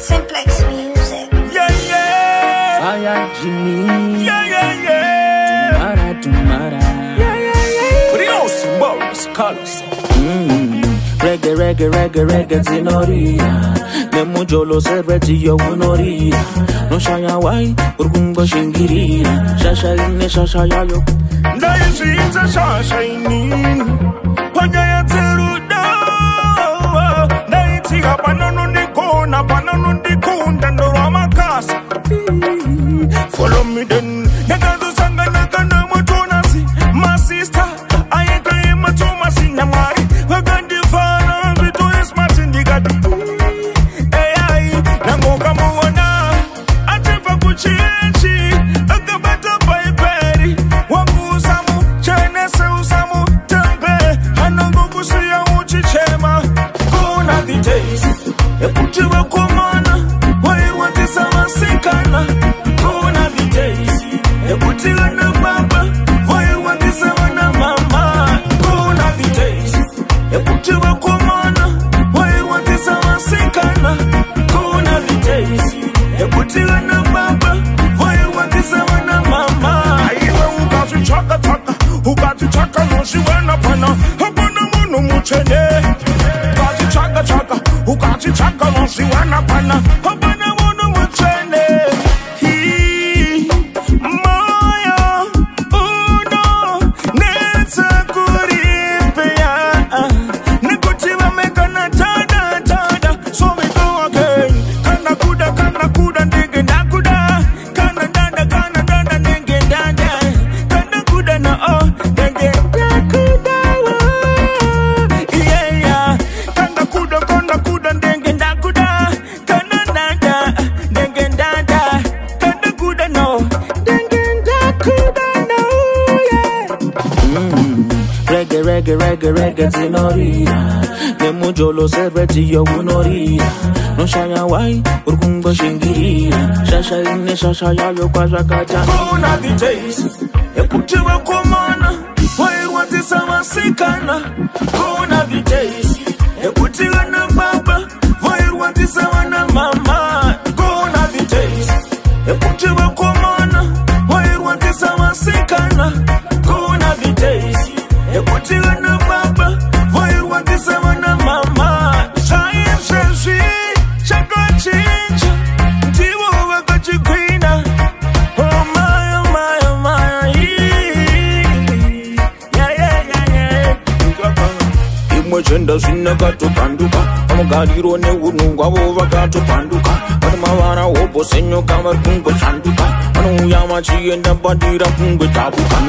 Simplex Music. Yeah, yeah. Fire Jimmy. Yeah, yeah, yeah. Tumara. Yeah, yeah, yeah. Rios, Boris, Carlos. Reggae, zinoria. Nemujolo serveti yo unoria. No shaya wai, urgungo shingirira. Shasha ine shasha yayo. Ndaisita shasha ini. Panya ya teruda. Ndaitiga panano ndikunda ndoro makasa. Follow me then. Nagazo sanga nakana motonasi. My sister, I ain't going to Tomasi Namari. We're going to find between smart in the garden. Hey, Namoka Moana. I take a Gucci. A Gabata by Perry. Wamu Samu, China Samu, Tempe. Hanago Sia Uchi Chema. Go na the days. A Puchiwa Komana. Why you want this? I'm a sickana. Go na the days. A Puchiwa na Baba. Why you want this? I'm a mama. Go na the days. A Puchiwa Komana. Why you want this? I'm a sickana. Go na the days. A Puchiwa na Baba. Why you want this? I'm a mama. Who got you chaka? Who got you chaka? No, she went up on a no muchene. Got you chaka? Who got you chaka? No, she went up on a no muchene. Moya, uno, neta kuripea. Nikuchiwa mekana tada. So we go again. Kana kuda, nige nakuda. Kana dada, nige dada. Kana kuda na nige nakuda. Yeah. Kana kuda, nige nakuda. Kana dada, nige dada. Kana kuda no, nige nakuda no. Yeah. Reggae, zinoria. Nemujolo serveti yo unoria. No shaya wai, urgungo shingirira. Shasha ine shasha yayo kwa jakata. Gone are the days. Eputiwe komana. Why you want this? I'm a sickana. Gone are the days. Eputiwe na baba. Why you want this? I'm a mama. Gone are the days. Eputiwe komana. Why you want this? I'm a sickana. Gone are the days. Eputiwe na baba. Why you want this? I'm a mama. Shine, shine, chako change. Tiwo wakachi kwina. Oh my. Yeah. Imwechenda sina gato panduka. Amugariro ne unungwa wova gato panduka. Mawara wobo senyo kamar kungo sanduka. Anu yama chienda bandira kungo tabuka.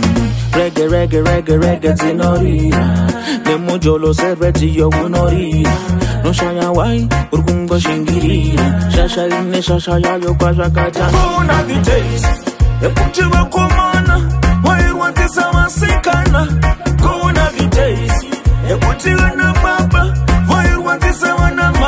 Reggae, zinoria. Nemujolo serveti yo unoria. No shaya wai, urgungo shingirira. Shasha ine shasha yayo kwa jakata. Gone are the days. Eputiwe komana. Why you want this? I'm a sickana. Gone are the days. Eputiwe na baba. Why you want this? I'm a